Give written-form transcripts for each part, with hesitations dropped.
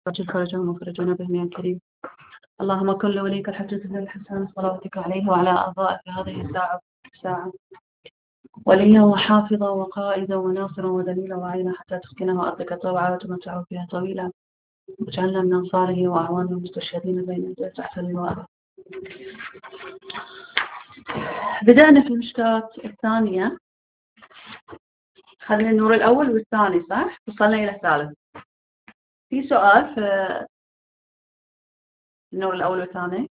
وعجل فرجهم وفرجنا بهم يا كريم. اللهم كن لوليك الحجة بن الحسن صلواتك عليه وعلى آبائه في هذه الساعة وليا وحافظا وقائدا وناصرا ودليلا وعينا حتى تسكنه أرضك طوعا وتمتعه فيها طويلا واجعلنا من أنصاره وأعوانه المستشهدين بين يديه تحت اللواء. بدأنا في المشكاة الثانية، خلينا النور الأول والثاني صح؟ وصلنا إلى الثالث. في سؤال في النور الأول والثاني؟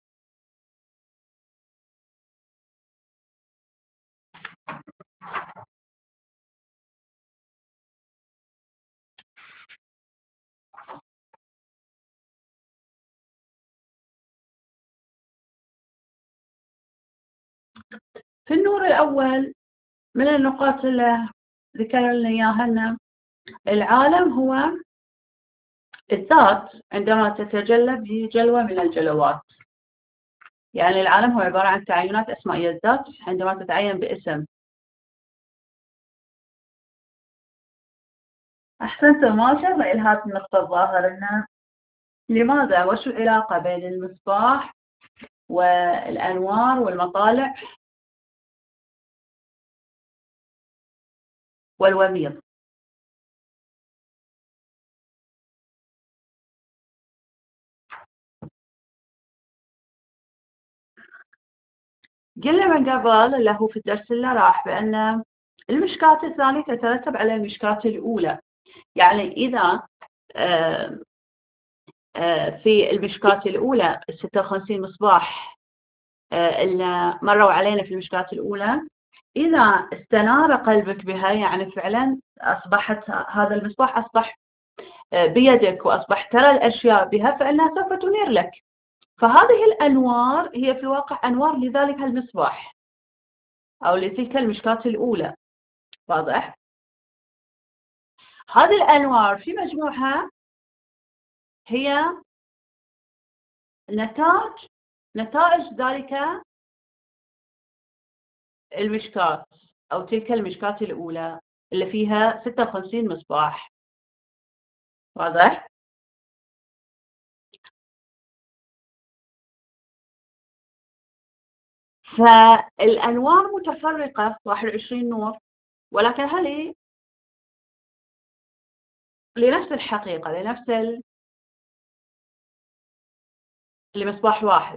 في النور الأول من النقاط اللي ذكر لنا إياها أن العالم هو الذات عندما تتجلى بجلوة من الجلوات. يعني العالم هو عبارة عن تعينات أسمائية، الذات عندما تتعين باسم. أحسنت ماشا. إلى هذه النقطة الظاهرة لنا لماذا وشو العلاقة بين المصباح والأنوار والمطالع والوميض؟ قلنا من قبل اللي هو في الدرس اللي راح بأن المشكاة الثانية تترتب على المشكاة الأولى. يعني إذا في المشكاة الأولى 56 مصباح اللي مروا علينا في المشكاة الأولى، إذا استنار قلبك بها يعني فعلا أصبحت هذا المصباح أصبح بيدك وأصبح ترى الأشياء بها، فإنها سوف تنير لك. فهذه الأنوار هي في الواقع أنوار لذلك المصباح أو لتلك المشكاة الأولى. واضح؟ هذه الأنوار في مجموعها هي نتائج ذلك المشكاة أو تلك المشكاة الأولى اللي فيها 56 مصباح. واضح؟ فالأنوار متفرقة 21 نور، ولكن هل لنفس الحقيقة لنفس لمصباح واحد.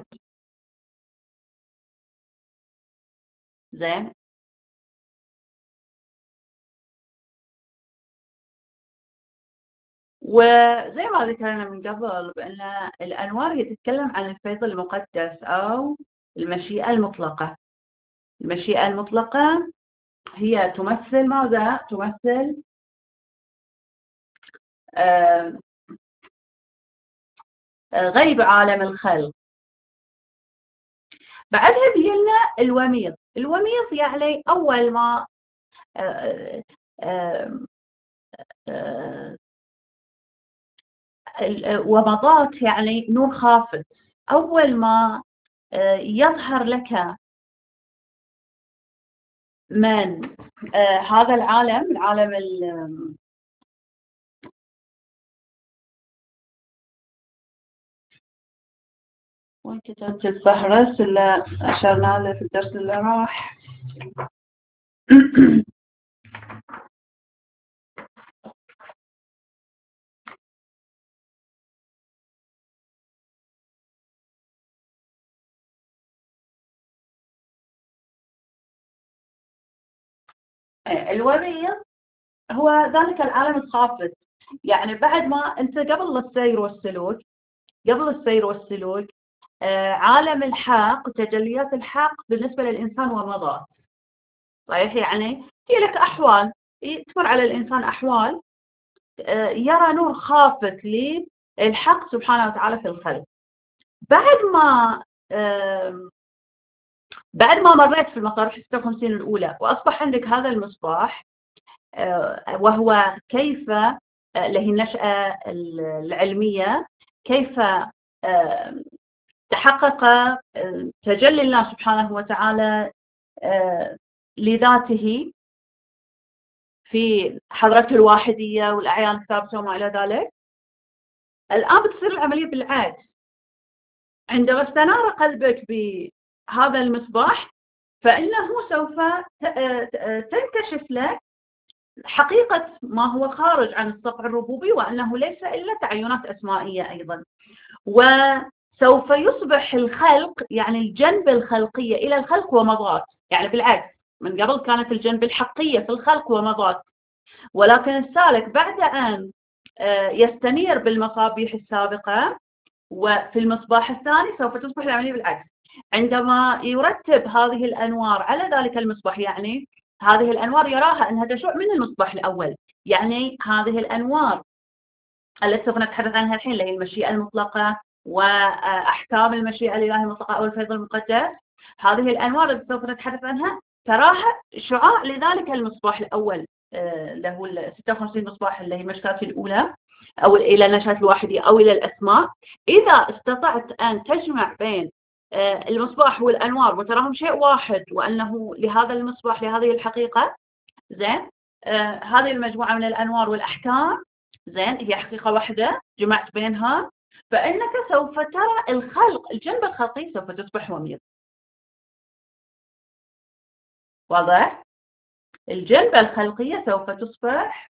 زين، وزي ما ذكرنا من قبل بأن الأنوار هي تتكلم عن الفيض المقدس أو المشيئة المطلقة. المشيئة المطلقة هي تمثل ماذا؟ تمثل غيب عالم الخلق. بعدها بيجينا الوميض. الوميض يعني أول ما ومضات يعني نور خافت. أول ما يظهر لك من هذا العالم، العالم وين كتبت الفهرس اللي أشرنا له في الدرس اللي راح؟ الوميض هو ذلك العالم الخافت. يعني بعد ما أنت قبل السير والسلوك، عالم الحق، تجليات الحق بالنسبة للإنسان ومضات. صحيح؟ يعني في لك أحوال، تمر على الإنسان أحوال يرى نور خافت للحق سبحانه وتعالى في الخلق. بعد ما مريت في المصابيح 56 الأولى وأصبح عندك هذا المصباح، وهو كيف له النشأة العلمية، كيف تحقق تجلي الله سبحانه وتعالى لذاته في حضرة الواحدية والأعيان الثابتة وما إلى ذلك. الآن بتصير العملية بالعكس. عندما استنار قلبك بهذا المصباح فإنه سوف تنكشف لك حقيقة ما هو خارج عن الصفع الربوبي، وأنه ليس إلا تعينات أسمائية أيضا. وسوف يصبح الخلق، يعني الجنب الخلقية إلى الخلق ومضات، يعني بالعكس، من قبل كانت الجنب الحقية في الخلق ومضات، ولكن السالك بعد أن يستنير بالمصابيح السابقة وفي المصباح الثاني سوف تصبح العملية بالعكس. عندما يرتب هذه الأنوار على ذلك المصباح، يعني هذه الأنوار يراها أنها تشع من المصباح الأول، يعني هذه الأنوار التي سوف نتحدث عنها الحين اللي هي المشيئة المطلقة وأحكام المشيئة الإلهية المطلقة أو الفيض المقدس، هذه الأنوار التي سوف نتحدث عنها تراها شعاع لذلك المصباح الأول اللي هو ال 56 مصباح اللي هي المشكات الأولى، أو إلى النشأة الواحدة أو إلى الأسماء. إذا استطعت أن تجمع بين المصباح والأنوار وتراهم شيء واحد، وأنه لهذا المصباح لهذه الحقيقة، زين، هذه المجموعة من الأنوار والأحكام، زين، هي حقيقة واحدة جمعت بينها، فإنك سوف ترى الخلق، الجنب الخلقي سوف تصبح وميض. واضح؟ الجنبة الخلقية سوف تصبح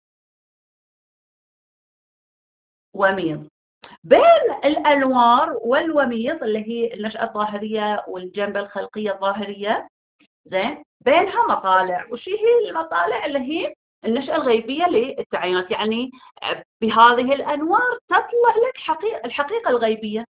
وميض. بين الأنوار والوميض اللي هي النشأة الظاهرية والجنبة الخلقية الظاهرية، زين، بينها مطالع. وش هي المطالع؟ اللي هي النشأة الغيبية للتعينات، يعني بهذه الأنوار تطلع لك الحقيقة الغيبية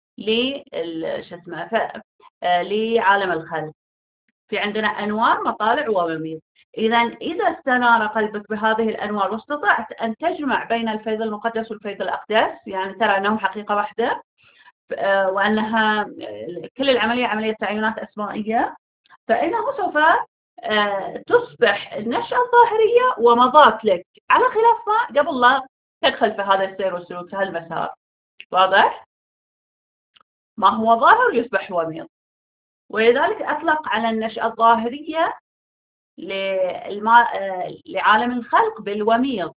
لعالم الخلق. في عندنا أنوار، مطالع، ومميض. إذا استنار قلبك بهذه الأنوار واستطعت أن تجمع بين الفيض المقدس والفيض الأقدس، يعني ترى أنهم حقيقة واحدة، وأنها كل العملية عملية تعينات أسمائية، فإنه سوف تصبح النشأة الظاهرية ومضات لك، على خلاف ما قبل لا تدخل في هذا السير والسلوك في هالمسار. واضح؟ ما هو ظاهر يصبح وميض. ولذلك أطلق على النشأة الظاهرية لعالم الخلق بالوميض.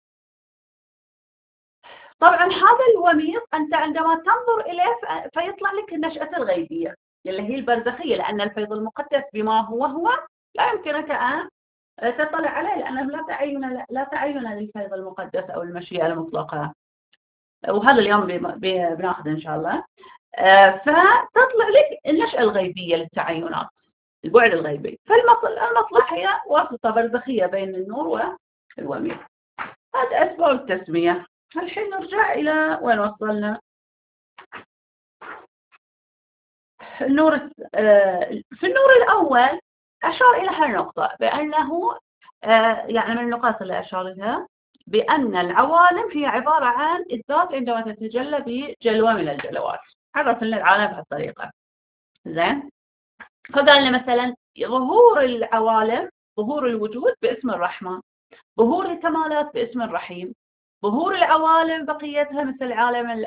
طبعا هذا الوميض أنت عندما تنظر إليه فيطلع لك النشأة الغيبية اللي هي البرزخية، لأن الفيض المقدس بما هو لا يمكنك أن تطلع عليه، لأنه لا تعين للفيض المقدس أو المشيئة المطلقة، وهذا اليوم بناخذ إن شاء الله. فتطلع لك النشأة الغيبية للتعينات، البعد الغيبي. فالمطلع هي واسطة برزخية بين النور والوميض. هذا أسباب التسمية. الحين نرجع إلى وين وصلنا. النور في النور الأول أشار إلى هالنقطة بأنه يعني من النقاط اللي أشار لها بأن العوالم هي عبارة عن الذات عندما تتجلى بجلوة من الجلوات. عرف لنا العالم بهالطريقة. زين، فقال لنا مثلا ظهور العوالم، ظهور الوجود باسم الرحمن، ظهور الكمالات باسم الرحيم، ظهور العوالم بقيتها مثل عالم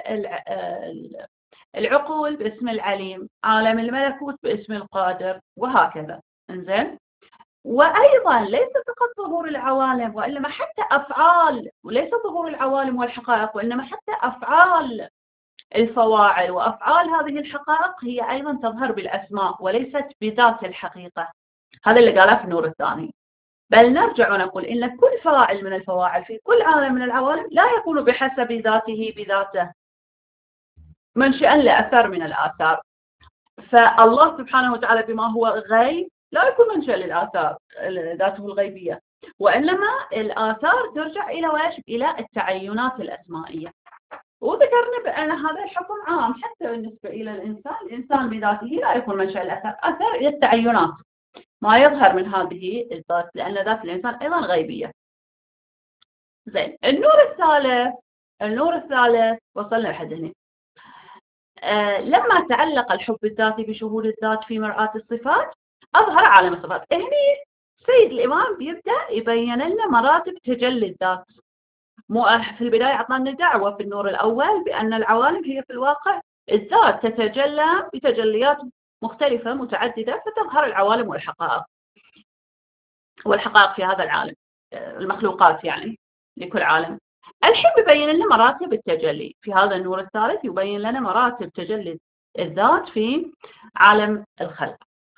العقول باسم العليم، عالم الملكوت باسم القادر، وهكذا. انزين، وأيضا ليس فقط ظهور العوالم، وإنما حتى أفعال، وليس ظهور العوالم والحقائق، وإنما حتى أفعال الفواعل وأفعال هذه الحقائق هي أيضا تظهر بالأسماء وليست بذات الحقيقة. هذا اللي قاله في النور الثاني. بل نرجع ونقول إن كل فاعل من الفواعل في كل عالم من العوالم لا يكون بحسب ذاته بذاته منشئا لأثر من الآثار. فالله سبحانه وتعالى بما هو غيب لا يكون منشأ للآثار ذاته الغيبية، وإنما الآثار ترجع إلى وإيش؟ إلى التعينات الأسمائية. وذكرنا بأن هذا الحكم عام حتى بالنسبة إلى الإنسان. الإنسان بذاته لا يكون منشأ الأثر، أثر إلى التعينات، ما يظهر من هذه الذات، لأن ذات الإنسان أيضا غيبية. زين، النور الثالث وصلنا لحد هنا. لما تعلق الحب الذاتي بشهود الذات في مرآة الصفات أظهر عالم الصفات. هنا سيد الإمام بيبدأ يبين لنا مراتب تجلي الذات. في البداية أعطانا دعوة في النور الأول بأن العوالم هي في الواقع الذات تتجلى بتجليات مختلفة متعددة، فتظهر العوالم والحقائق في هذا العالم، المخلوقات يعني لكل عالم. الحين بيبين لنا مراتب التجلي في هذا النور الثالث، يبين لنا مراتب تجلي الذات في عالم الخلق.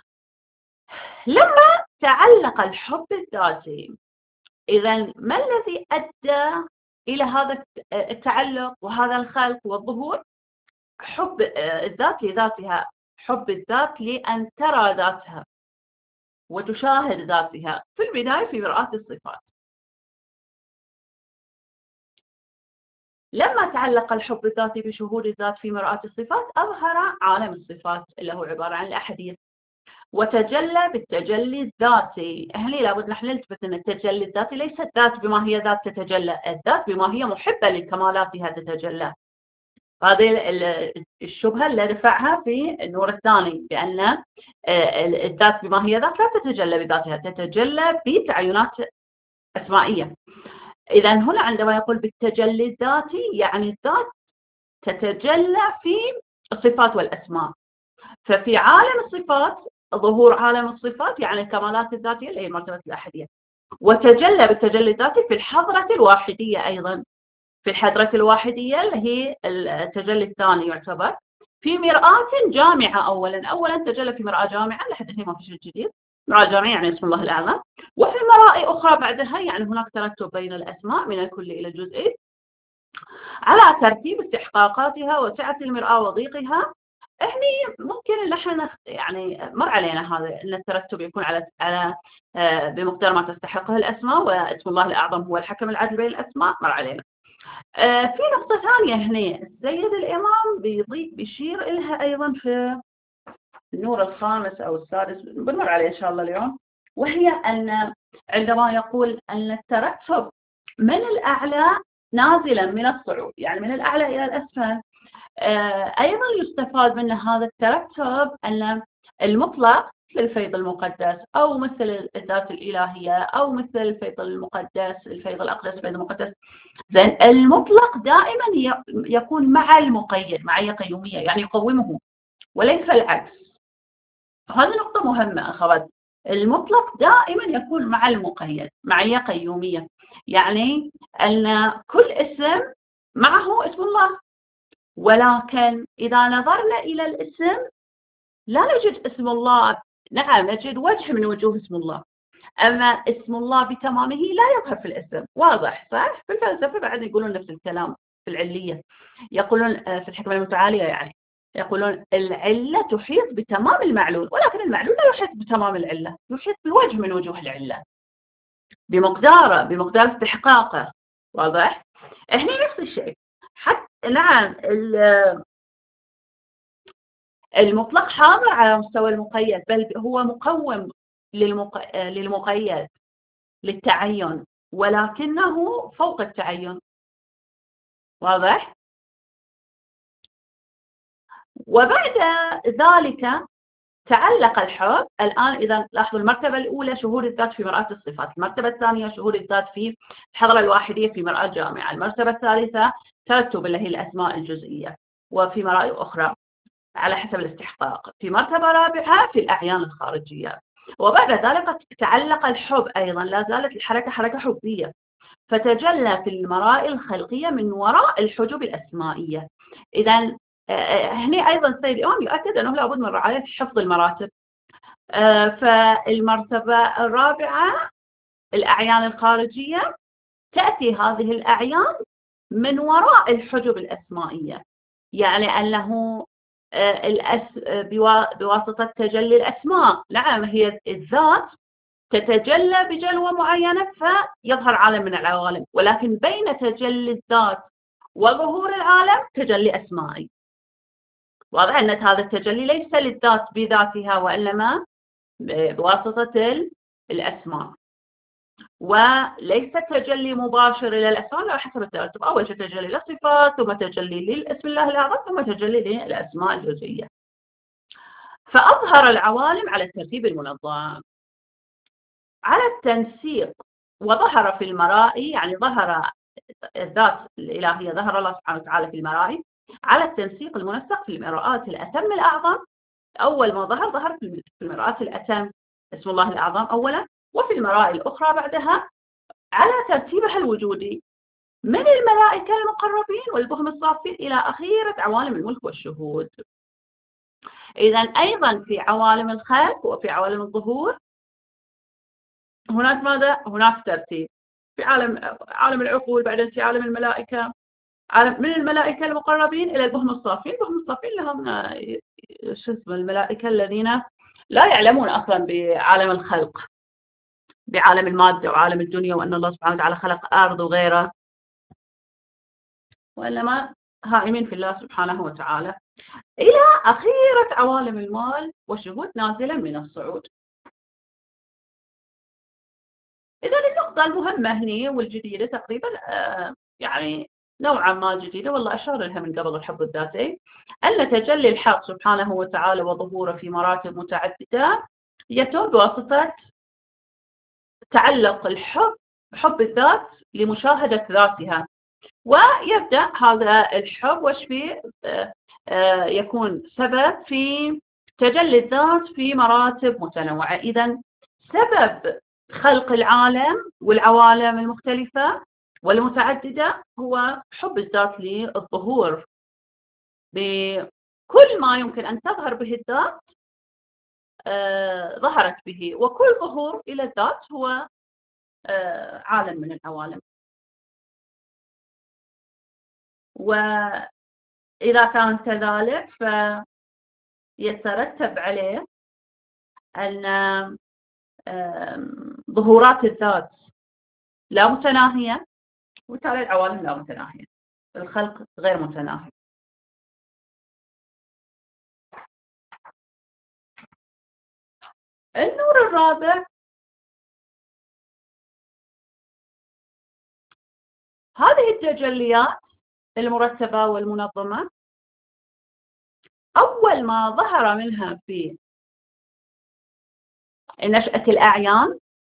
لما تعلق الحب الذاتي، إذا ما الذي أدى إلى هذا التعلق وهذا الخلق والظهور؟ حب الذات لذاتها، حب الذات لأن ترى ذاتها وتشاهد ذاتها في البداية في مرآة الصفات. لما تعلق الحب الذاتي بشهود الذات في مرآة الصفات، أظهر عالم الصفات اللي هو عبارة عن الأحدية، وتجلى بالتجلي الذاتي. هني لابد نحن نلتفت أن التجلي الذاتي ليس الذات بما هي ذات تتجلى، الذات بما هي محبة لكمالاتها تتجلى. هذه الشبهة اللي رفعها في النور الثاني، بأن الذات بما هي ذات لا تتجلى بذاتها، تتجلى بتعينات أسمائية. إذا هنا عندما يقول بالتجلي الذاتي يعني الذات تتجلى في الصفات والأسماء. ففي عالم الصفات، ظهور عالم الصفات يعني الكمالات الذاتية اللي هي مرتبة الأحدية، وتجلى بالتجلي الذاتي في الحضرة الواحدية أيضا، في الحضرة الواحدية اللي هي التجلي الثاني يعتبر في مرآة جامعة. أولا تجلى في مرآة جامعة، لحد الحين ما في شيء جديد، مرآة جامعة يعني اسم الله الأعظم، وفي مرائي أخرى بعدها يعني هناك ترتب بين الأسماء من الكل إلى الجزئي على ترتيب استحقاقاتها وسعة المرآة وضيقها. احنا ممكن ان احنا يعني مر علينا هذا ان الترتب يكون على بمقدار ما تستحقه الاسماء، واسم الله الاعظم هو الحكم العادل بين الاسماء، مر علينا. في نقطة ثانية هنا السيد الإمام بيشير إلها أيضا في النور الخامس أو السادس، بنمر عليه إن شاء الله اليوم، وهي أن عندما يقول أن الترتب من الأعلى نازلا من الصعود، يعني من الأعلى إلى الأسفل، أيضا يستفاد من هذا الترتب أن المطلق مثل الفيض المقدس أو مثل الذات الإلهية أو مثل الفيض المقدس، الفيض الأقدس، الفيض المقدس، زين المطلق دائما يكون مع المقيد، معية قيومية يعني يقومه وليس العكس. هذه نقطة مهمة أخوات، المطلق دائما يكون مع المقيد، معية قيومية، يعني أن كل اسم معه اسم الله، ولكن إذا نظرنا إلى الاسم لا نجد اسم الله، نعم نجد وجه من وجوه اسم الله، أما اسم الله بتمامه لا يظهر في الاسم. واضح صح؟ في الفلسفة بعد يقولون نفس الكلام في العلية، يقولون في الحكمة المتعالية يعني يقولون العلة تحيط بتمام المعلول، ولكن المعلول لا يحيط بتمام العلة، يحيط بوجه من وجوه العلة بمقداره، بمقدار استحقاقه. واضح؟ هنا نفس الشيء. حتى نعم المطلق حاضر على مستوى المقيد، بل هو مقوم للمقيد للتعين، ولكنه فوق التعين. واضح؟ وبعد ذلك تعلق الحب. الآن إذا لاحظوا المرتبة الأولى شهود الذات في مرآة الصفات، المرتبة الثانية شهود الذات في الحضرة الواحدية في مرآة جامعة، المرتبة الثالثة ترتب اللي هي الأسماء الجزئية وفي مرائي أخرى على حسب الاستحقاق، في مرتبة رابعة في الأعيان الخارجية. وبعد ذلك تعلق الحب أيضا، لا زالت الحركة حركة حبية، فتجلى في المرائي الخلقية من وراء الحجب الأسمائية. إذا هنا أيضا السيد الإمام يؤكد أنه لابد من رعاية حفظ المراتب. فالمرتبة الرابعة الأعيان الخارجية، تأتي هذه الأعيان من وراء الحجب الأسمائية، يعني أنه بواسطة تجلي الأسماء، نعم هي الذات تتجلى بجلوة معينة فيظهر عالم من العوالم، ولكن بين تجلي الذات وظهور العالم تجلي أسمائي. واضح أن هذا التجلي ليس للذات بذاتها، وإنما بواسطة الأسماء، وليس تجلي مباشر إلى الأسماء على حسب الترتب، أول شيء تجلي للصفات، ثم تجلي للاسم الله الأعظم، ثم تجلي للأسماء الجزئية. فأظهر العوالم على الترتيب المنظم، على التنسيق، وظهر في المرائي، يعني ظهر الذات الإلهية، ظهر الله سبحانه وتعالى في المرائي على التنسيق المنسق في المرآة الأتم الأعظم. أول ما ظهر في المرآة الأتم اسم الله الأعظم أولا، وفي المرائي الأخرى بعدها على ترتيبها الوجودي. من الملائكة المقربين والبهم الصافين إلى أخيرة عوالم الملك والشهود. إذا أيضا في عوالم الخلق وفي عوالم الظهور هناك ماذا؟ هناك ترتيب. في عالم العقول، بعدين في عالم الملائكة، من الملائكة المقربين إلى البهم الصافين. البهم الصافين لهم شو اسمه الملائكة الذين لا يعلمون أصلا بعالم الخلق، بعالم المادة وعالم الدنيا، وأن الله سبحانه وتعالى خلق أرض وغيره، وإنما هائمين في الله سبحانه وتعالى إلى أخيرة عوالم المال والشهود نازلا من الصعود. إذا النقطة المهمة هنا والجديدة تقريبا يعني نوعا ما جديدة، والله أشار لها من قبل الحب الذاتي، أن تجلي الحق سبحانه وتعالى وظهوره في مراتب متعددة يتم بواسطة تعلق حب الذات لمشاهدة ذاتها. ويبدأ هذا الحب وش فيه يكون سبب في تجلي الذات في مراتب متنوعة. إذا سبب خلق العالم والعوالم المختلفة والمتعددة هو حب الذات للظهور بكل ما يمكن أن تظهر به الذات ظهرت به، وكل ظهور إلى الذات هو عالم من العوالم. وإذا كان كذلك فيترتب عليه أن ظهورات الذات لا متناهية، وبالتالي العوالم لا متناهية، الخلق غير متناهي. النور الرابع، هذه التجليات المرتبة والمنظمة أول ما ظهر منها في نشأة الأعيان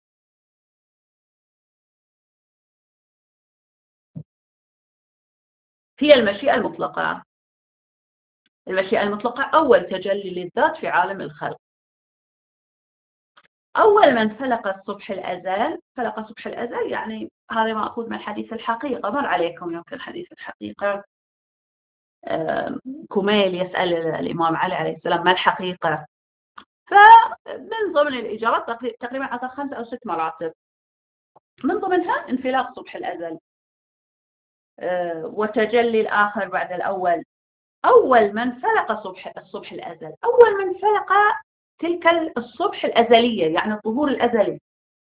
هي المشيئة المطلقة. المشيئة المطلقة أول تجلي للذات في عالم الخلق. أول من فلق الصبح الأزل، فلق الصبح الأزل يعني هذا مأخوذ من حديث الحقيقة، مر عليكم يمكن حديث الحقيقة. كميل يسأل الإمام علي عليه السلام ما الحقيقة، فمن ضمن الإجابات تقريبا أعطى 5 أو 6 مراتب، من ضمنها انفلاق صبح الأزل وتجلي الآخر بعد الأول. أول من فلق الصبح الأزل، أول من فلق تلك الصبح الأزلية يعني الظهور الأزلي،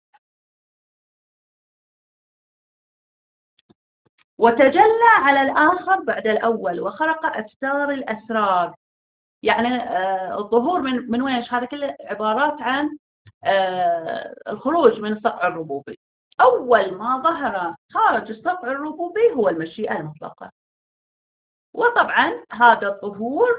وتجلى على الآخر بعد الأول وخرق أستار الأسرار. يعني الظهور من وين؟ هذا كله عبارات عن الخروج من الصقع الربوبي. أول ما ظهر خارج الصقع الربوبي هو المشيئة المطلقة. وطبعا هذا الظهور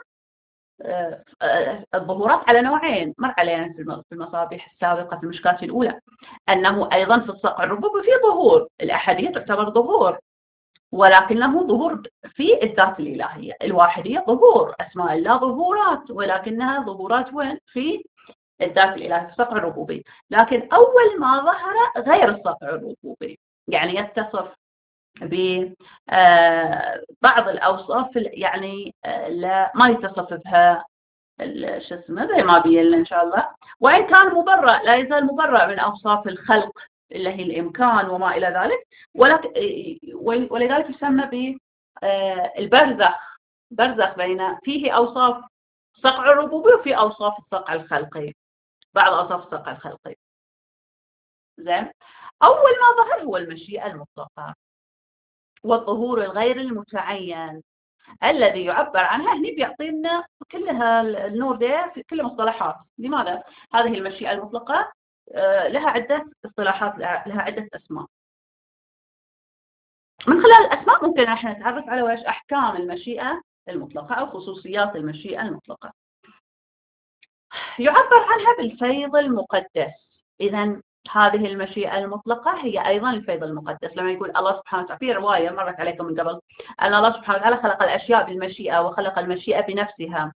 الظهورات على نوعين، مر علينا في المصابيح السابقة في المشكاة الأولى أنه أيضا في الصقع الربوبي في ظهور، الأحدية تعتبر ظهور، ولكنه ظهور في الذات الإلهية. الواحدية ظهور، أسماء الله ظهورات، ولكنها ظهورات وين؟ في الذات الإلهية في الصقع الربوبي. لكن أول ما ظهر غير الصقع الربوبي، يعني يتصف ببعض الأوصاف يعني لا ما يتصف بها شو اسمه زي ما بينا إن شاء الله، وإن كان مبرأ لا يزال مبرأ من أوصاف الخلق اللي هي الإمكان وما إلى ذلك، ولذلك يسمى بالبرزخ، برزخ بين فيه أوصاف صقع الربوبي وفي أوصاف الصقع الخلقي، بعض أوصاف الصقع الخلقي. زين، أول ما ظهر هو المشيئة المطلقة والظهور الغير المتعين الذي يعبر عنها. هنا بيعطينا كلها النور ده في كل مصطلحات. لماذا؟ هذه المشيئة المطلقة لها عدة اصطلاحات، لها عدة أسماء. من خلال الأسماء ممكن احنا نتعرف على وش أحكام المشيئة المطلقة أو خصوصيات المشيئة المطلقة. يعبر عنها بالفيض المقدس. إذا هذه المشيئة المطلقة هي أيضا الفيض المقدس. لما يقول الله سبحانه وتعالى في رواية مرت عليكم من قبل أن الله سبحانه وتعالى خلق الأشياء بالمشيئة وخلق المشيئة بنفسها.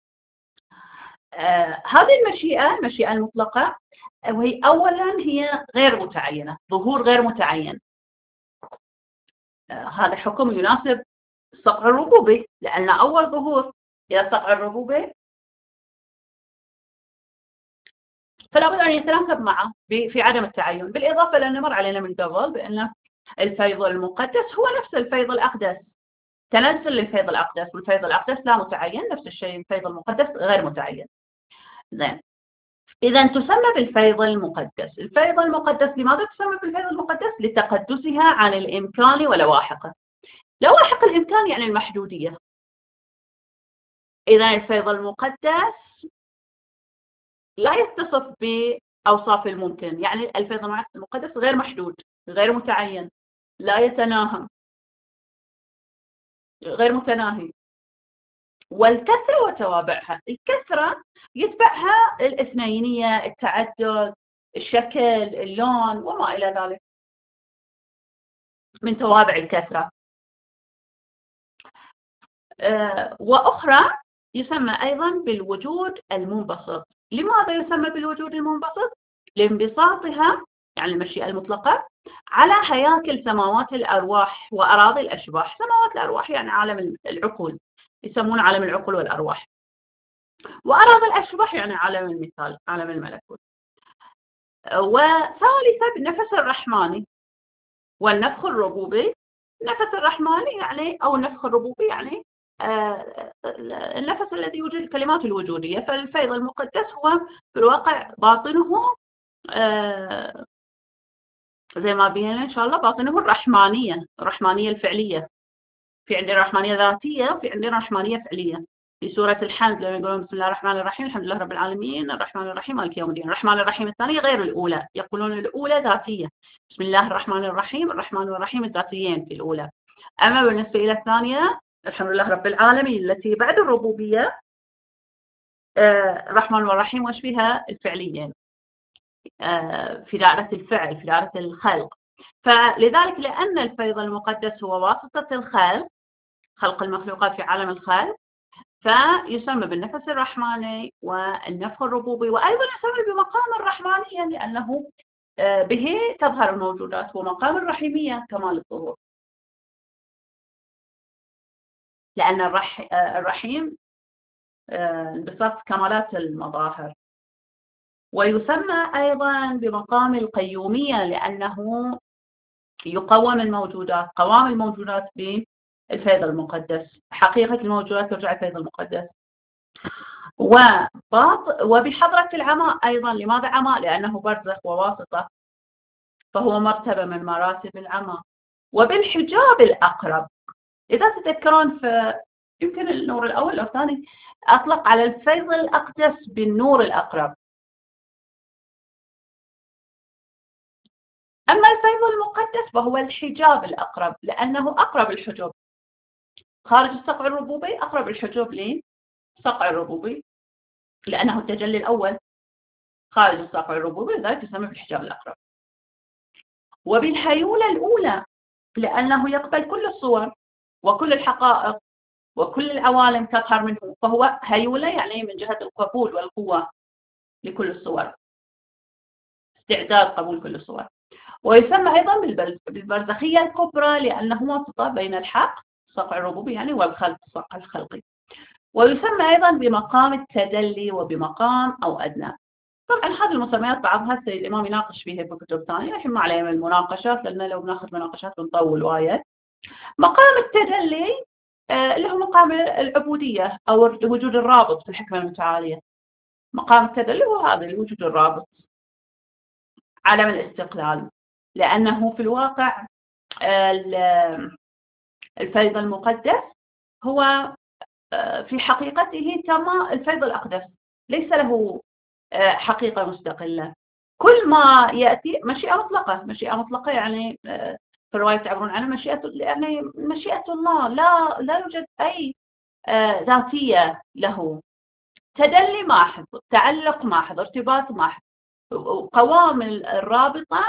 هذه المشيئة المطلقة، وهي أولا هي غير متعينة، ظهور غير متعين. هذا حكم يناسب الصقع الربوبي، لأن أول ظهور إلى الصقع الربوبي فلا بد أن يتناسب معه في عدم التعين، بالإضافة لأن مر علينا من قبل بأن الفيض المقدس هو نفس الفيض الأقدس، تنزل للفيض الأقدس، والفيض الأقدس لا متعين، نفس الشيء الفيض المقدس غير متعين. زين، إذا تسمى بالفيض المقدس. الفيض المقدس لماذا تسمى بالفيض المقدس؟ لتقدسها عن الإمكان ولواحقه. لواحق الإمكان يعني المحدودية. إذا الفيض المقدس لا يتصف بأوصاف الممكن، يعني الفيض المقدس غير محدود، غير متعين، لا يتناهى، غير متناهي. والكثرة وتوابعها، الكثرة يتبعها الاثنينية، التعدد، الشكل، اللون وما إلى ذلك من توابع الكثرة. وأخرى يسمى أيضا بالوجود المنبسط. لماذا يسمى بالوجود المنبسط؟ لانبساطها، يعني المشيئة المطلقة، على هياكل سماوات الأرواح وأراضي الأشباح. سماوات الأرواح يعني عالم العقول، يسمون عالم العقول والأرواح، وأراضي الأشباح يعني عالم المثال، عالم الملكوت. وثالثا بالنفس الرحماني والنفخ الربوبي. النفس الرحماني يعني أو النفخ الربوبي يعني النفس الذي يوجد الكلمات الوجودية. فالفيض المقدس هو في الواقع باطنه زي ما بينا إن شاء الله، باطنه الرحمانية الفعلية. في عندنا رحمانية ذاتية وفي عندنا رحمانية فعلية. في سورة الحمد لما يقولون بسم الله الرحمن الرحيم الحمد لله رب العالمين الرحمن الرحيم مالك يوم الدين. الرحمن الرحيم الثانية غير الأولى، يقولون الأولى ذاتية، بسم الله الرحمن الرحيم الرحمن الرحيم الذاتيين في الأولى. أما بالنسبة إلى الثانية الحمد لله رب العالمين التي بعد الربوبية، الرحمن والرحيم وش فيها؟ الفعليين، في دائرة الفعل، في دائرة الخلق. فلذلك لأن الفيض المقدس هو واسطة الخلق، خلق المخلوقات في عالم الخلق، فيسمى بالنفس الرحماني والنفخ الربوبي، وأيضا يسمى بمقام الرحمانية لأنه به تظهر الموجودات، ومقام الرحيمية كمال الظهور، لأن الرحيم انبساط كمالات المظاهر. ويسمى أيضا بمقام القيومية لأنه يقوم الموجودات، قوام الموجودات بالفيض المقدس، حقيقة الموجودات ترجع الفيض المقدس. وبحضرة العماء أيضا. لماذا عماء؟ لأنه برزخ وواسطة، فهو مرتبة من مراتب العماء. وبالحجاب الأقرب، إذا تذكرون يمكن النور الأول أو الثاني أطلق على الفيض الأقدس بالنور الأقرب. أما الفيض المقدس فهو الحجاب الأقرب، لأنه أقرب الحجب خارج الصقع الربوبي، أقرب الحجب للصقع الربوبي لأنه التجلي الأول خارج الصقع الربوبي، لذلك يسمى بالحجاب الأقرب. وبالهيولة الأولى لأنه يقبل كل الصور وكل الحقائق وكل العوالم تظهر منه، فهو هيولة يعني من جهة القبول والقوة لكل الصور، استعداد قبول كل الصور. ويسمى أيضا بالبرزخية الكبرى لأنه واسطة بين الحق الصقع الربوبي يعني والخلق الصقع الخلقي. ويسمى أيضا بمقام التدلي وبمقام أو أدنى. طبعا هذه المسميات بعضها السيد الإمام يناقش فيها في كتب ثانية، الحين ما علينا من المناقشات لأن لو بناخذ مناقشات بنطول وايد. مقام التدلي اللي هو مقام العبودية أو وجود الرابط في الحكمة المتعالية. مقام التدلي هو هذا الوجود الرابط، عالم الاستقلال، لأنه في الواقع الفيض المقدس هو في حقيقته كما الفيض الأقدس، ليس له حقيقة مستقلة. كل ما يأتي مشيئة مطلقة، مشيئة مطلقة يعني في الرواية تعبرون عنها مشيئة، يعني مشيئة الله، لا يوجد أي ذاتية له، تدلي محض، تعلق محض، ارتباط محض، قوام الرابطة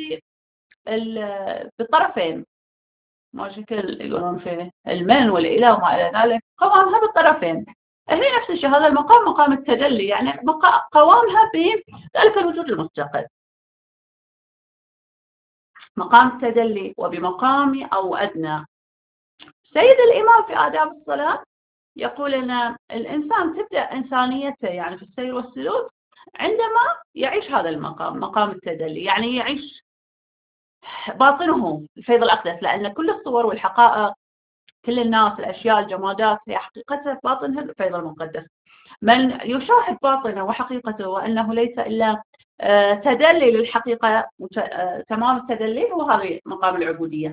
بالطرفين، ما شكل يقولون في المن والإله وما إلى ذلك، قوامها بالطرفين. هي نفس الشيء، هذا المقام مقام التدلي يعني قوامها بذلك الوجود المستقل. مقام التدلي وبمقام أو أدنى. سيد الإمام في آداب الصلاة يقول أن الإنسان تبدأ إنسانيته يعني في السير والسلوك عندما يعيش هذا المقام، مقام التدلي، يعني يعيش باطنه الفيض الأقدس، لأن كل الصور والحقائق، كل الناس، الأشياء، الجمادات، هي حقيقتها في باطنها الفيض المقدس. من يشاهد باطنه وحقيقته وأنه ليس إلا تدلي للحقيقة، تمام التدلي، هو هذا مقام العبودية،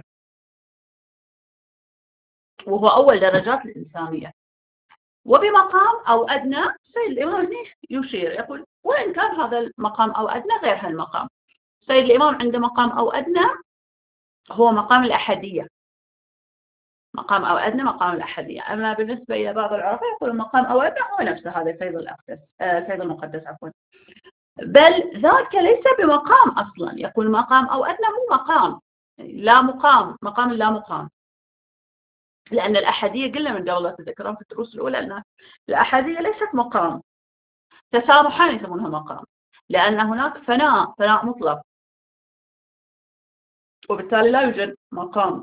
وهو أول درجات الإنسانية. وبمقام أو أدنى، سيد الإمام يشير يقول وإن كان هذا المقام أو أدنى غير هالمقام. سيد الإمام عنده مقام أو أدنى هو مقام الأحدية، مقام أو أدنى مقام الأحدية. أما بالنسبة إلى بعض العرفاء يقول المقام أو أدنى هو نفسه هذا الفيض الأقدس، الفيض المقدس عفوا، بل ذاك ليس بمقام أصلا. يقول مقام أو أدنى مو مقام، لا مقام، مقام لا مقام، لأن الأحدية قلنا من قبل تذكرون في الدروس الأولى أن الأحدية ليست مقام، تسامحان يسمونها مقام، لأن هناك فناء مطلق، وبالتالي لا يوجد مقام.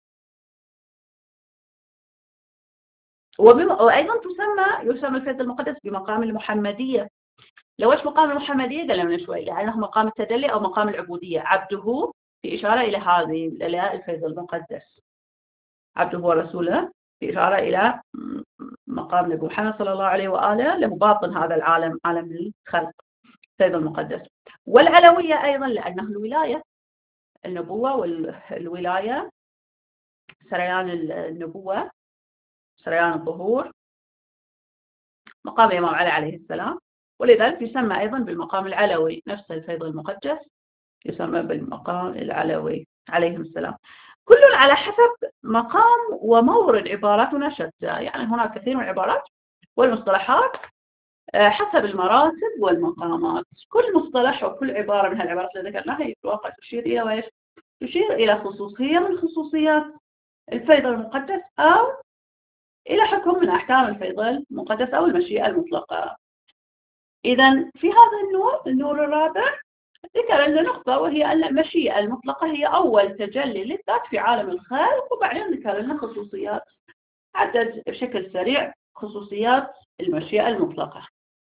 وأيضا يسمى الفيض المقدس بمقام المحمدية. لو ايش مقام المحمدية قلنا من شوي، لأنه مقام التدلي أو مقام العبودية، عبده، في إشارة إلى هذه الفيض المقدس، عبده ورسوله، في إشارة إلى مقام نبي محمد صلى الله عليه وآله، له باطن هذا العالم، عالم الخلق، الفيض المقدس. والعلوية أيضا لأنه الولاية، النبوة والولاية، سريان النبوة، سريان الظهور، مقام الإمام علي عليه السلام، ولذلك يسمى أيضا بالمقام العلوي، نفس الفيض المقدس يسمى بالمقام العلوي عليهم السلام. كل على حسب مقام ومورد عباراتنا شتى، يعني هناك كثير من العبارات والمصطلحات حسب المراتب والمقامات. كل مصطلح وكل عبارة من هالعبارات اللي ذكرناها في الواقع تشير إلى وإيش؟ تشير إلى خصوصية من خصوصيات الفيض المقدس، أو إلى حكم من أحكام الفيض المقدس أو المشيئة المطلقة. إذا في هذا النور الرابع ذكر لنا نقطة، وهي أن المشيئة المطلقة هي أول تجلي للذات في عالم الخلق، وبعدين ذكر لنا خصوصيات، عدد بشكل سريع خصوصيات المشيئة المطلقة،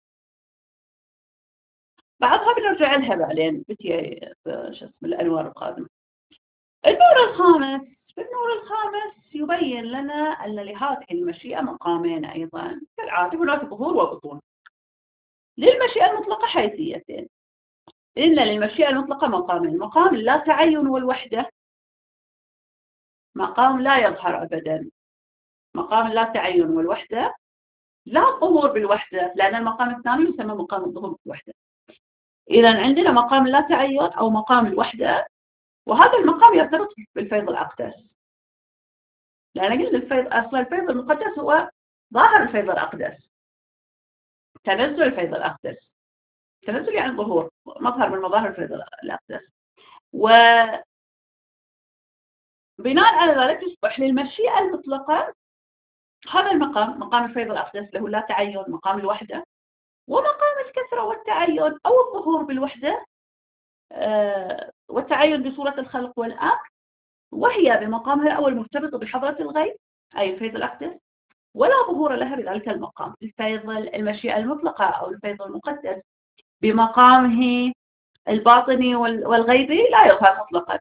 بعضها بنرجع لها بعدين شو اسمه الأنوار القادمة. النور الخامس، بالنور الخامس يبين لنا أن لهذه المشيئة مقامين أيضا كالعادة، هناك ظهور وبطون. للمشيئة المطلقة حيثيتين، إن للمشيئة المطلقة مقامين: مقام لا تعين والوحدة، مقام لا يظهر أبدا. مقام لا تعين والوحدة، لا ظهور بالوحدة، لأن المقام الثاني يسمى مقام الظهور بالوحدة. إذا عندنا مقام لا تعين أو مقام الوحدة، وهذا المقام يرتبط بالفيض الأقدس، لأن قلنا الفيض أصلا الفيض المقدس هو ظاهر الفيض الأقدس، تنزل الفيض الأقدس، تنزل يعني ظهور، مظهر من مظاهر الفيض الأقدس. وبناء على ذلك يصبح للمشيئة المطلقة هذا المقام، مقام الفيض الأقدس، له لا تعين، مقام الوحدة، ومقام الكثرة والتعين أو الظهور بالوحدة والتعين بصورة الخلق والأمر، وهي بمقامها الأول مرتبطة بحضرة الغيب أي الفيض الأقدس، ولا ظهور لها بذلك المقام. الفيض المشيئة المطلقة أو الفيض المقدس بمقامه الباطني والغيبي لا يظهر مطلقا.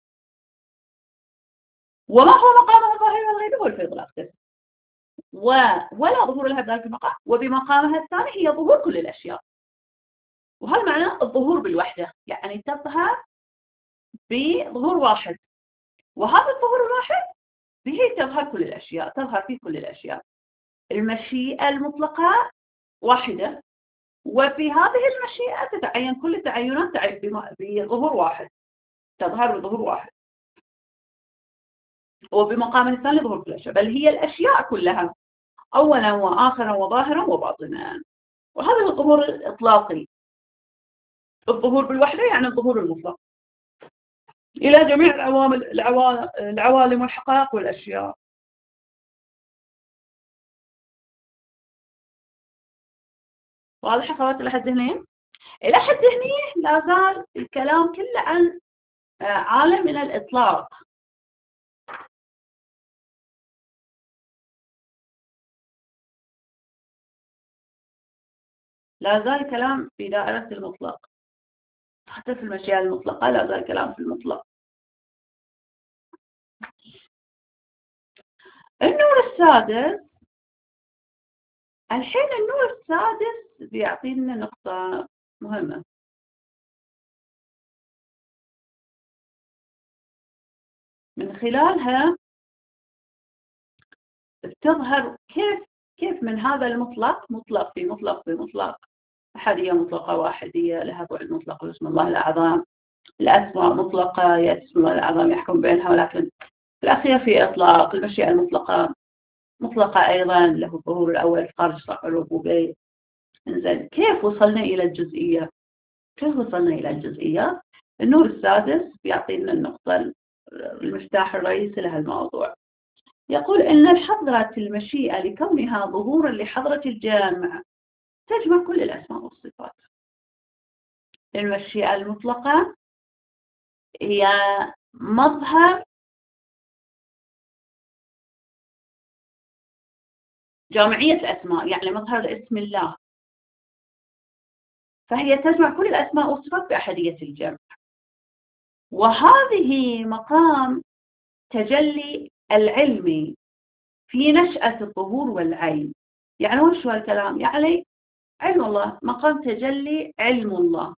وما هو مقامه الظاهري والغيبي؟ هو الفيض الأقدس، ولا ظهور لها بذلك المقام. وبمقامها الثاني هي ظهور كل الأشياء، وهذا معنى الظهور بالوحدة، يعني تظهر بظهور واحد، وهذا الظهور الواحد به تظهر كل الأشياء، تظهر فيه كل الأشياء. المشيئة المطلقة واحدة، وفي هذه المشيئة تتعين كل التعينات بظهور واحد، تظهر بظهور واحد. وبمقام الثاني ظهور كل الأشياء، بل هي الأشياء كلها أولا وآخرا وظاهرا وباطنا. وهذا هو الظهور الإطلاقي. الظهور بالوحدة يعني الظهور المطلق إلى جميع العوالم والحقائق والأشياء. واضح أخواتي لحد هنا؟ إلى حد هنا لا زال الكلام كله عن عالم من الإطلاق. لا زال كلام في دائرة المطلق، حتى في المشيئة المطلقة لا زال كلام في المطلق. النور السادس، الحين النور السادس بيعطينا نقطة مهمة. من خلالها تظهر كيف من هذا المطلق، مطلق في مطلق في مطلق، أحدية مطلقة واحدية لها بعد مطلق باسم الله الأعظم، الأسماء مطلقة يأتي اسم الله الأعظم يحكم بينها، ولكن في الأخير في إطلاق. المشيئة المطلقة مطلقة أيضا، له الظهور الأول خارج صح الربوبية. إنزين، كيف وصلنا إلى الجزئية؟ كيف وصلنا إلى الجزئية؟ النور السادس بيعطينا النقطة، المفتاح الرئيسي لها الموضوع. يقول إن الحضرة المشيئة لكونها ظهورا لحضرة الجامع تجمع كل الأسماء والصفات. المشيئة المطلقة هي مظهر جامعية الأسماء، يعني مظهر اسم الله، فهي تجمع كل الأسماء والصفات بأحدية الجمع. وهذه مقام تجلي العلمي في نشأة الظهور والعين. يعني وش هو الكلام؟ يعني علم الله، مقام تجلي علم الله.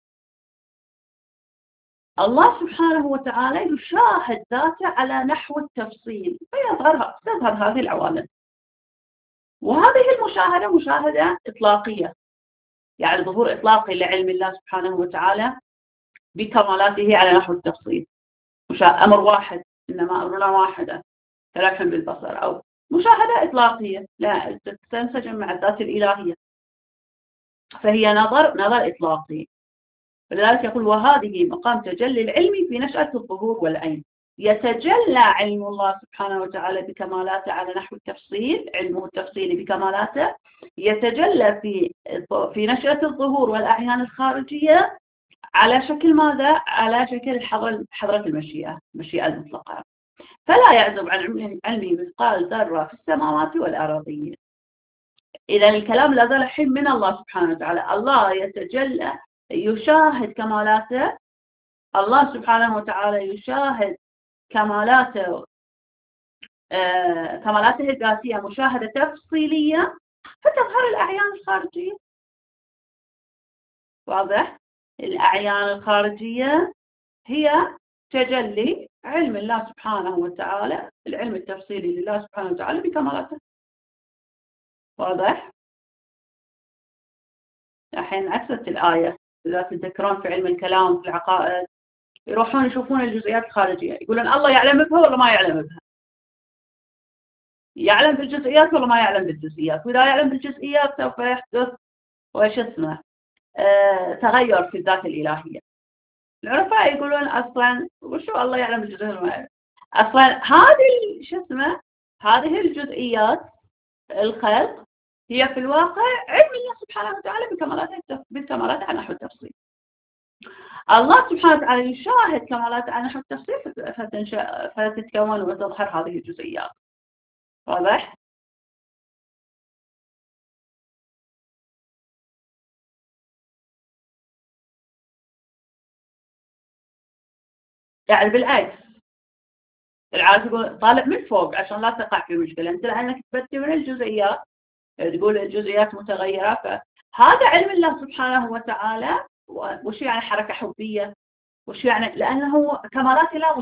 الله سبحانه وتعالى يشاهد ذاته على نحو التفصيل تظهر هذه العوالم. وهذه المشاهدة مشاهدة إطلاقية، يعني ظهور إطلاقي لعلم الله سبحانه وتعالى بكمالاته على نحو التفصيل. مش أمر واحد، إنما أمرنا واحدة كلمح بالبصر، أو مشاهدة إطلاقية لا تنسجم مع الذات الإلهية، فهي نظر إطلاقي. فلذلك يقول وهذه مقام تجلي العلم في نشأة الظهور والعين. يتجلى علم الله سبحانه وتعالى بكمالاته على نحو التفصيل، علمه التفصيلي بكمالاته يتجلى في نشأة الظهور والأعيان الخارجية على شكل ماذا؟ على شكل حضرة المشيئة المطلقة. فلا يعزب عن علمه مثقال ذرة في السماوات والأراضين. إذا الكلام لا زال الحين من الله سبحانه وتعالى. الله يتجلى، يشاهد كمالاته. الله سبحانه وتعالى يشاهد كمالاته، كمالاته الذاتية مشاهدة تفصيلية، فتظهر الأعيان الخارجية. واضح؟ الأعيان الخارجية هي تجلي علم الله سبحانه وتعالى، العلم التفصيلي لله سبحانه وتعالى بكمالاته. واضح؟ الحين عكست الآية، إذا تذكرون في علم الكلام في العقائد يروحون يشوفون الجزئيات الخارجية، يقولون الله يعلم بها ولا ما يعلم بها؟ يعلم بالجزئيات ولا ما يعلم بالجزئيات؟ وإذا يعلم بالجزئيات سوف يحدث وش اسمه تغير في الذات الإلهية. العرفاء يقولون أصلا وشو الله يعلم بالجزئيات؟ أصلا هذه شو اسمه هذه الجزئيات الخلق هي في الواقع علم الله سبحانه وتعالى بكمالاته على نحو التفصيل. الله سبحانه وتعالى يشاهد كمالاته على نحو التفصيل فتتكون وتظهر هذه الجزئيات. واضح؟ يعني بالعكس، العارف يقول طالع من فوق عشان لا تقع في مشكلة. أنت لأنك تبدي من الجزئيات، تقول الجزئيات متغيرة، فهذا علم الله سبحانه وتعالى. وش يعني حركة حبية؟ وش يعني؟ لأنه كمالات الله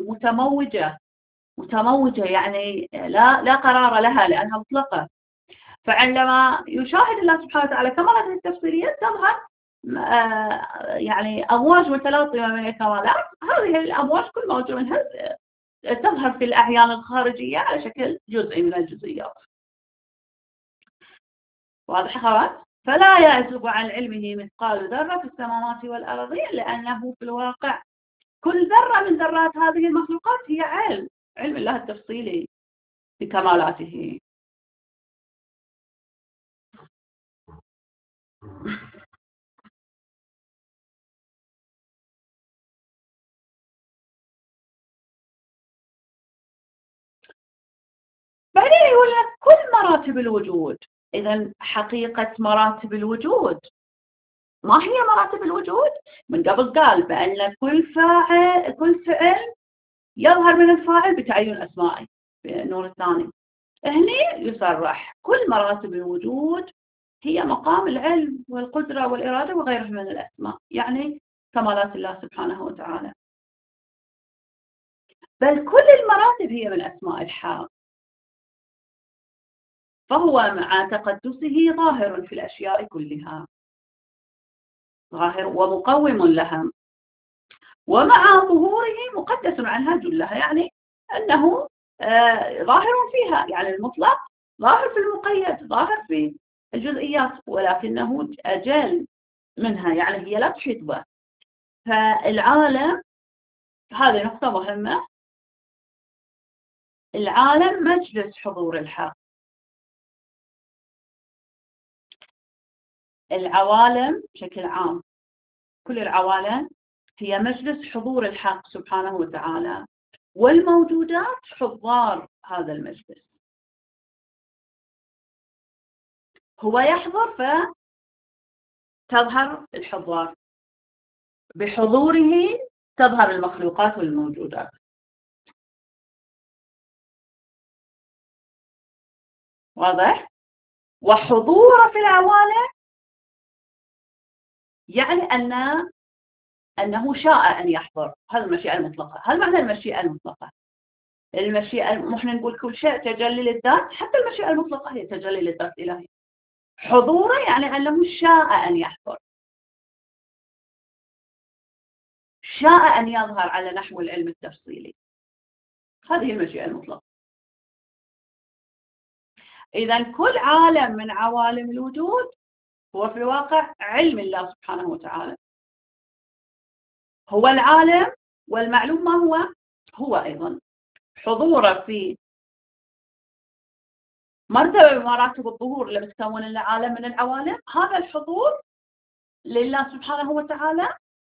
متموجة، يعني لا قرار لها لأنها مطلقة. فعندما يشاهد الله سبحانه وتعالى كمالاته التفصيلية تظهر يعني أمواج متلاطمة من الكمالات. هذه الأمواج كل موجة منها تظهر في الأعيان الخارجية على شكل جزء من الجزئيات. واضح خلاص؟ فلا يعزب عن علمه مثقال ذرة في السماوات والأرضين، لأنه في الواقع كل ذرة من ذرات هذه المخلوقات هي علم الله التفصيلي بكمالاته. يقول لك كل مراتب الوجود. إذا حقيقة مراتب الوجود، ما هي مراتب الوجود؟ من قبل قال بأن كل فعل يظهر من الفاعل بتعين أسمائه في النور الثاني. هني يصرح كل مراتب الوجود هي مقام العلم والقدرة والإرادة وغيرها من الأسماء، يعني كمالات الله سبحانه وتعالى. بل كل المراتب هي من أسماء الحق، فهو مع تقدسه ظاهر في الأشياء كلها، ظاهر ومقوم لها، ومع ظهوره مقدس عنها جلها، يعني أنه ظاهر فيها، يعني المطلق ظاهر في المقيد، ظاهر في الجزئيات، ولكنه أجل منها، يعني هي لا تحيط به. فالعالم، هذه نقطة مهمة، العالم مجلس حضور الحق. العوالم بشكل عام، كل العوالم هي مجلس حضور الحق سبحانه وتعالى، والموجودات حضار هذا المجلس. هو يحضر فتظهر الحضار، بحضوره تظهر المخلوقات والموجودات. واضح؟ وحضوره في العوالم يعني أنه شاء أن يحضر، هذا المشيئة المطلقة. هل معنى المشيئة المطلقة؟ المشيئة، نحن نقول كل شيء تجلي للذات، حتى المشيئة المطلقة هي تجلي للذات الإلهي. حضوره يعني أنه شاء أن يحضر، شاء أن يظهر على نحو العلم التفصيلي. هذه المشيئة المطلقة. إذا كل عالم من عوالم الوجود هو في الواقع علم الله سبحانه وتعالى، هو العالم، والمعلوم ما هو أيضا حضوره في مرتبة بمراتب الظهور اللي بتكون لنا عالم من العوالم. هذا الحضور لله سبحانه وتعالى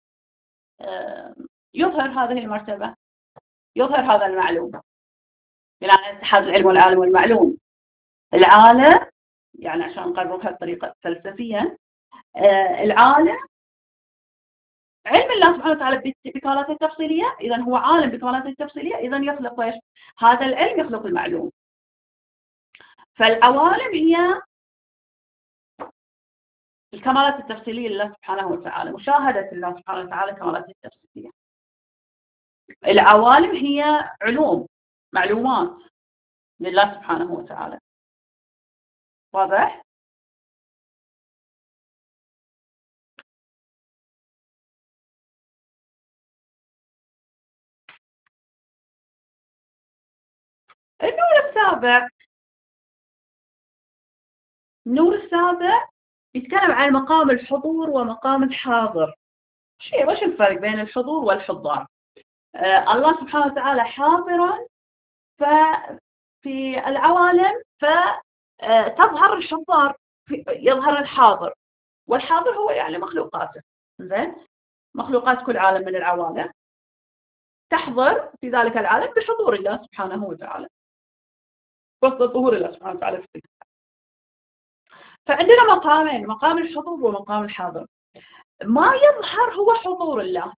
يظهر هذه المرتبة، يظهر هذا المعلوم، بناء على اتحاد العلم والعالم والمعلوم. العالم يعني عشان نقربها بطريقة فلسفيا، العالم علم الله سبحانه وتعالى بكمالاته التفصيلية، إذا هو عالم بكمالاته التفصيلية، إذا يخلق ايش؟ هذا العلم يخلق المعلوم. فالعوالم هي الكمالات التفصيلية لله سبحانه وتعالى، مشاهدة الله سبحانه وتعالى كمالاته التفصيلية. العوالم هي علوم، معلومات لله سبحانه وتعالى. واضح؟ النور السابع، النور السابع يتكلم عن مقام الحضور ومقام الحاضر. وش الفرق بين الحضور والحضار؟ الله سبحانه وتعالى حاضرا في العوالم، فتظهر الحضار، يظهر الحاضر، والحاضر هو يعني مخلوقاته. زين، مخلوقات كل عالم من العوالم تحضر في ذلك العالم بحضور الله سبحانه وتعالى، وسط ظهور الله سبحانه وتعالى في الكون. فعندنا مقامين، مقام الحضور ومقام الحاضر. ما يظهر هو حضور الله،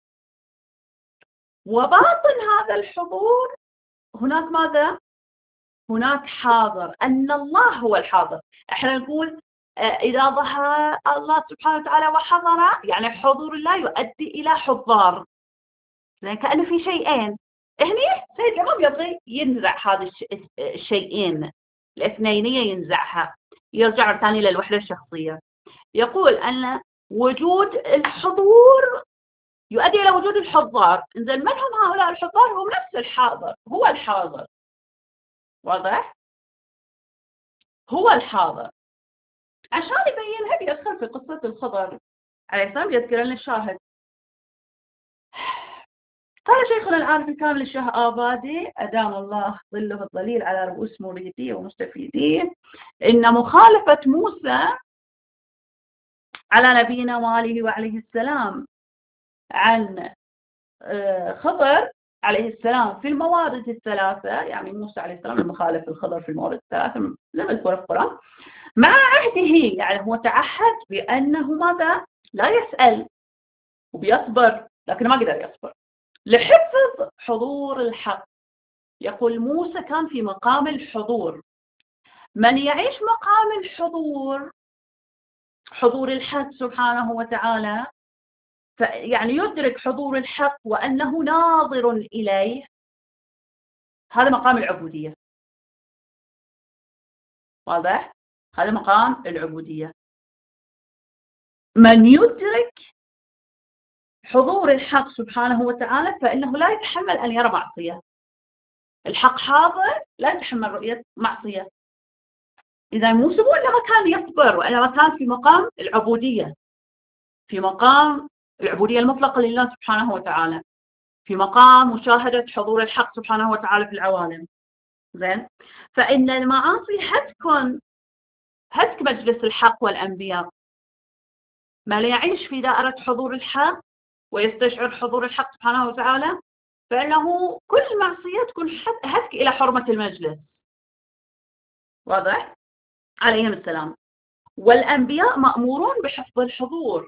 وباطن هذا الحضور هناك ماذا؟ هناك حاضر، أن الله هو الحاضر. احنا نقول إذا ظهر الله سبحانه وتعالى وحضر، يعني حضور الله يؤدي إلى حضار، يعني كأنه في شيئين. هنا سيد الإمام يبغي ينزع هذه الشيئين، الاثنينية ينزعها، يرجع ثاني للوحدة الشخصية. يقول أن وجود الحضور يؤدي إلى وجود الحضار. إنزين، من هم هؤلاء الحضار؟ هم نفس الحاضر، هو الحاضر. واضح؟ هو الحاضر. عشان يبينها بيدخل في قصة الخضر عليه السلام، يذكر لنا الشاهد. قال شيخنا العارف الكامل الشاه آبادي أدام الله ظله الظليل على رؤوس مريديه ومستفيديه، إن مخالفة موسى على نبينا وآله وعليه السلام عن خضر عليه السلام في الموارد الثلاثة، يعني موسى عليه السلام المخالف الخضر في الموارد الثلاثة زي ما يذكر في القرآن، مع عهده يعني هو تعهد بأنه ماذا؟ لا يسأل وبيصبر، لكن ما قدر يصبر لحفظ حضور الحق. يقول موسى كان في مقام الحضور. من يعيش مقام الحضور، حضور الحق سبحانه وتعالى، يعني يدرك حضور الحق وأنه ناظر إليه، هذا مقام العبودية. واضح؟ هذا مقام العبودية. من يدرك حضور الحق سبحانه وتعالى فإنه لا يتحمل أن يرى معصية. الحق حاضر، لا يتحمل رؤية معصية. إذا موسى مو إنما كان يصبر، وإنما كان في مقام العبودية، في مقام العبودية المطلقة لله سبحانه وتعالى، في مقام مشاهدة حضور الحق سبحانه وتعالى في العوالم. زين؟ فإن المعاصي هتك مجلس الحق والأنبياء. ما لا يعيش في دائرة حضور الحق ويستشعر حضور الحق سبحانه وتعالى فإنه كل معصية تكون هتك إلى حرمة المجلس. واضح؟ عليهم السلام. والأنبياء مأمورون بحفظ الحضور،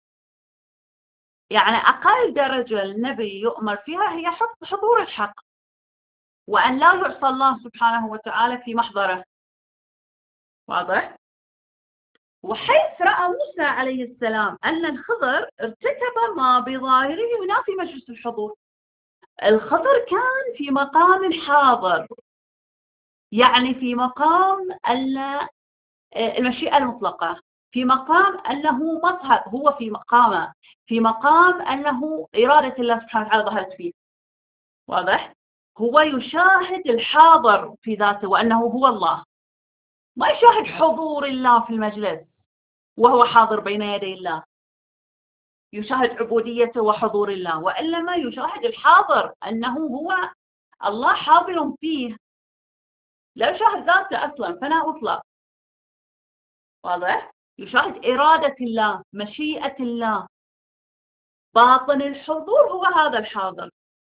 يعني أقل درجة النبي يؤمر فيها هي حفظ حضور الحق، وأن لا يعصى الله سبحانه وتعالى في محضره. واضح؟ وحيث رأى موسى عليه السلام أن الخضر ارتكب ما بظاهره ينافي مجلس الحضور. الخضر كان في مقام الحاضر، يعني في مقام المشيئة المطلقة، في مقام أنه مظهر، هو في مقام أنه إرادة الله سبحانه وتعالى ظهرت فيه. واضح؟ هو يشاهد الحاضر في ذاته وأنه هو الله، ما يشاهد حضور الله في المجلس وهو حاضر بين يدي الله، يشاهد عبوديته وحضور الله، وإنما يشاهد الحاضر أنه هو الله حاضر فيه، لا يشاهد ذاته أصلا فلا مطلق. واضح؟ يشاهد إرادة الله، مشيئة الله، باطن الحضور هو هذا الحاضر،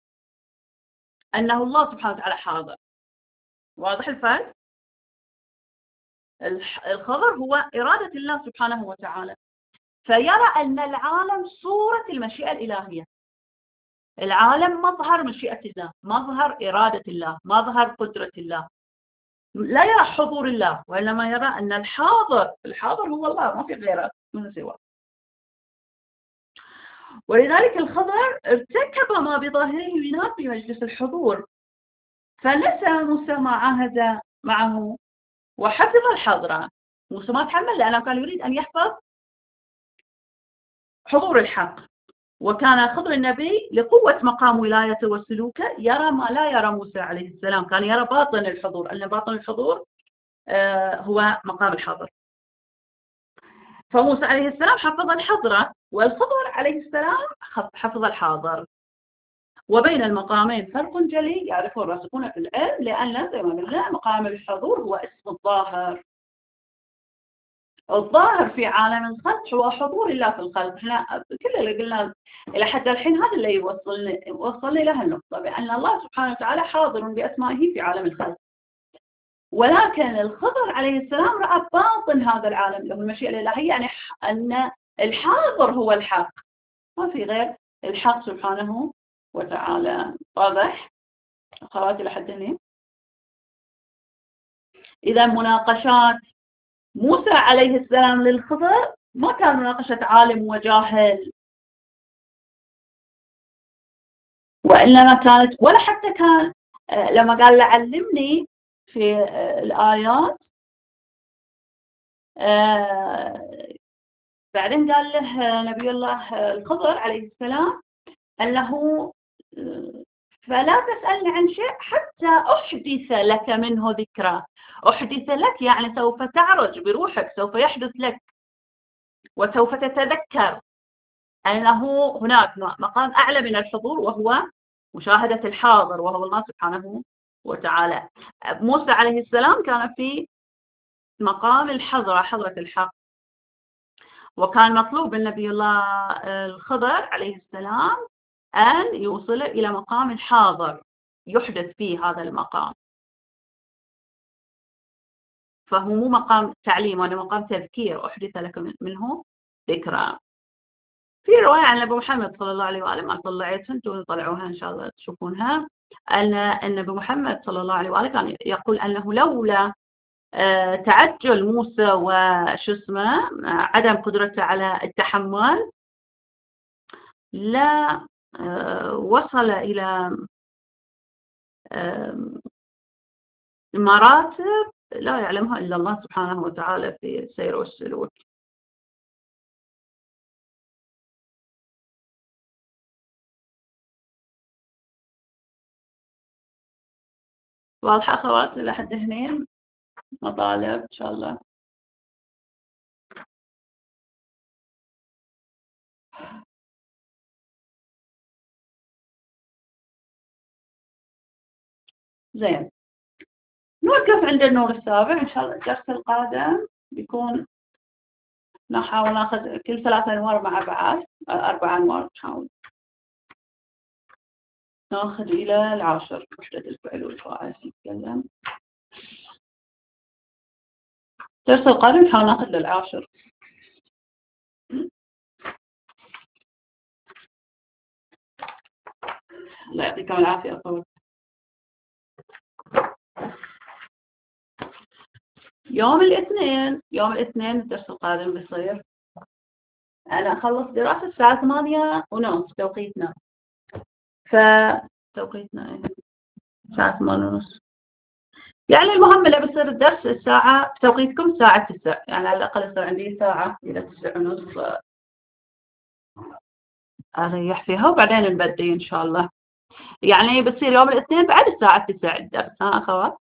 أنه الله سبحانه وتعالى حاضر. واضح الفرق؟ الخبر هو إرادة الله سبحانه وتعالى، فيرى أن العالم صورة المشيئة الإلهية، العالم مظهر مشيئة الله، مظهر إرادة الله، مظهر قدرة الله. لا يرى حضور الله، وإنما يرى أن الحاضر هو الله، ما في غيره من سواه. ولذلك الخضر ارتكب ما بظاهره ينافي مجلس الحضور، فنسى موسى ما عاهد معه وحفظ الحضرة. موسى ما تحمل لأنه كان يريد أن يحفظ حضور الحق، وكان خضر النبي لقوة مقام ولايته وسلوكه يرى ما لا يرى موسى عليه السلام، كان يرى باطن الحضور، أن باطن الحضور هو مقام الحضر. فموسى عليه السلام حفظ الحضرة، والخضر عليه السلام حفظ الحاضر. وبين المقامين فرق جلي يعرفه الراسخون في العلم، لأن زي ما قلنا مقام الحضور هو اسم الظاهر. الظاهر في عالم الخلق هو حضور الله في الخلق. احنا كل اللي قلنا إلى حد الحين هذا اللي يوصلني له النقطة، بأن الله سبحانه وتعالى حاضر بأسمائه في عالم الخلق. ولكن الخضر عليه السلام رأى باطن هذا العالم اللي هو المشيئة الإلهية، يعني أن الحاضر هو الحق، ما في غير الحق سبحانه وتعالى. واضح أخواتي لحد هنا؟ إذا مناقشات موسى عليه السلام للخضر ما كان مناقشة عالم وجاهل، وإنما كانت، ولا حتى كان لما قال له علمني في الآيات، بعدين قال له نبي الله الخضر عليه السلام أنه فلا تسألني عن شيء حتى أحدث لك منه ذكرى. أحدث لك يعني سوف تعرج بروحك، سوف يحدث لك وسوف تتذكر أنه هناك مقام أعلى من الحضور، وهو مشاهدة الحاضر وهو الله سبحانه وتعالى. موسى عليه السلام كان في مقام الحضرة، حضرة الحق، وكان مطلوب من نبي الله الخضر عليه السلام أن يوصله إلى مقام حاضر يحدث فيه هذا المقام، فهو مو مقام تعليم ولا مقام تذكير أحدث لكم منه ذكرى. في رواية عن أبو محمد صلى الله عليه وآله، ما طلعتها أنتم طلعوها إن شاء الله تشوفونها، أن أبو محمد صلى الله عليه وآله كان يقول أنه لولا تعجل موسى وشو اسمه عدم قدرته على التحمل لا وصل إلى مراتب لا يعلمها إلا الله سبحانه وتعالى في السير والسلوك. واضحة أخوات لحد هنا؟ مطالب إن شاء الله. زين، نوقف عند النور السابع. إن شاء الله الدرس القادم بيكون نحاول ناخذ كل 3 أنوار مع بعض، 4 أنوار نحاول ناخذ إلى 10 وحدة الفعل والفاعل نتكلم. الدرس القادم نحاول ناخذ 10. الله يعطيكم العافية أخوات. يوم الاثنين الدرس القادم بيصير أنا أخلص دراسة الساعة 8:30 توقيتنا، فتوقيتنا الساعة 8:30 يعني المهم اللي بيصير الدرس الساعة توقيتكم الساعة 9، يعني على الأقل يصير عندي ساعة إلى 9:30 أريح فيها وبعدين نبدي إن شاء الله. يعني بتصير يوم الاثنين بعد الساعة 9 الدرس، ها أخوات؟